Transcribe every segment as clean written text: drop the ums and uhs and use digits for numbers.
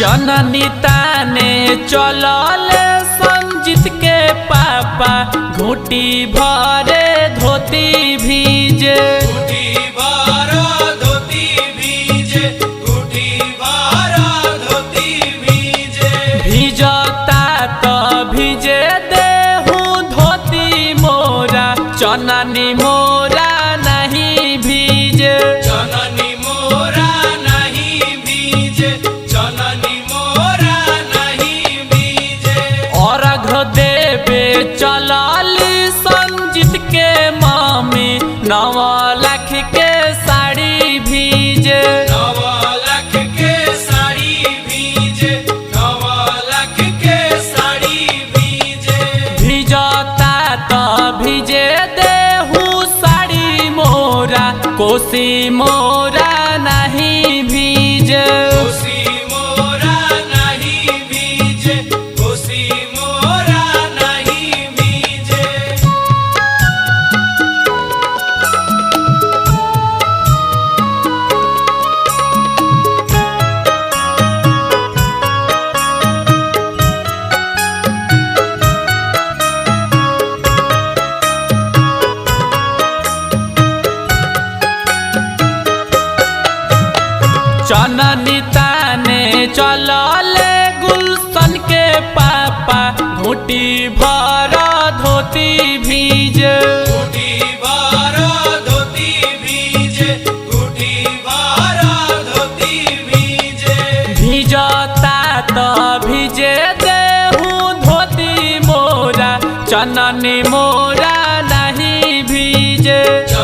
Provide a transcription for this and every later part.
चननी ताने चलले संजीत के पापा घूटी भरे धोती भीजे भीजता तो भीजे देहू धोती मोरा चननी मोरा नहीं भीजे चलाली संजीत के मामी 9 लाख के साड़ी भीजे 9 लाख के साड़ी भीजे 9 लाख के साड़ी भीजे भीजता तो भीजे देहू साड़ी मोरा कोसी मोरा नहीं भीजे चननी ताने चलले गुलशन के पापा घूटी भरा धोती भीजे भीजता तो भीजे देहू धोती मोरा चननी मोरा नहीं भीजे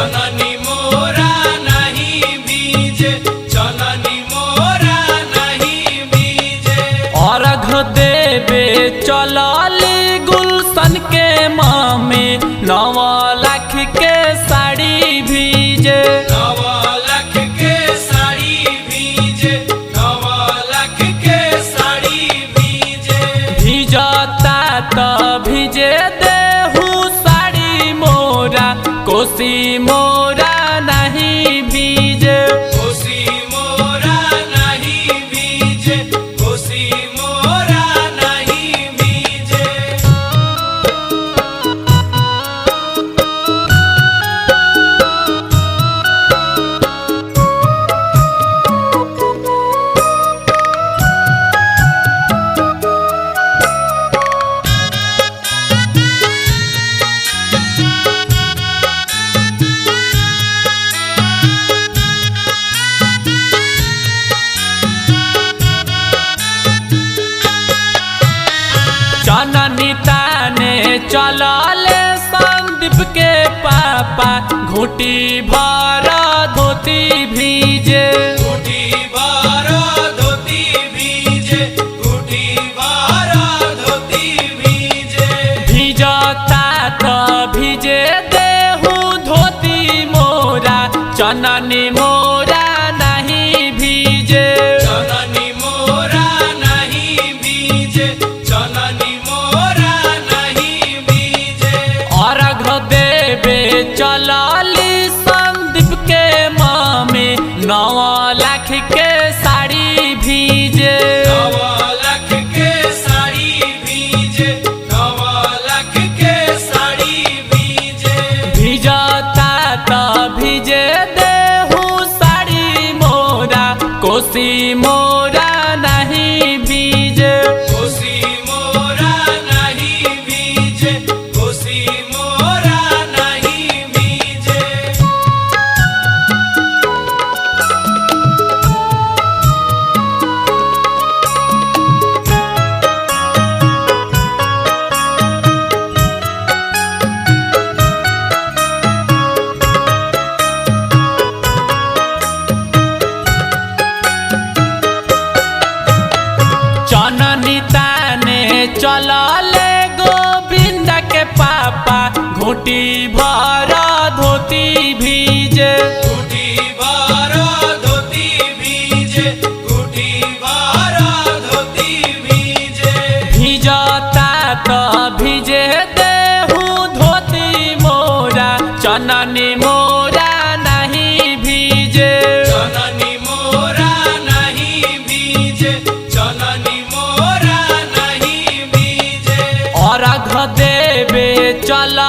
देवे चलाली गुलशन के मामे 9 लाख के साड़ी भीजे 9 लाख के साड़ी भीजे 9 लाख के साड़ी भीजे भीजता तो भीजे देहू साड़ी मोरा कोसी मोरा नहीं भीजे चननी ताने चलले संदीप के पापा घूटी भरा धोती भीजे भीजता तो भीजे देहू धोती मोरा चननी मोरा नहीं भीजे चलाली संदीप के मामी 9 लाख के साड़ी भीजे 9 लाख के साड़ी भीजे 9 लाख के साड़ी भीजे भीजता तो भीजे देहू साड़ी मोरा कोसी मोरा नहीं भीजे चननी ताने चलले गोविंद के पापा घूटी भरा धोती भीजे भीजता तो भीजे देहू धोती मोरा चननी मोरा नहीं भीजे चननी मोरा नहीं भीजे चननी चल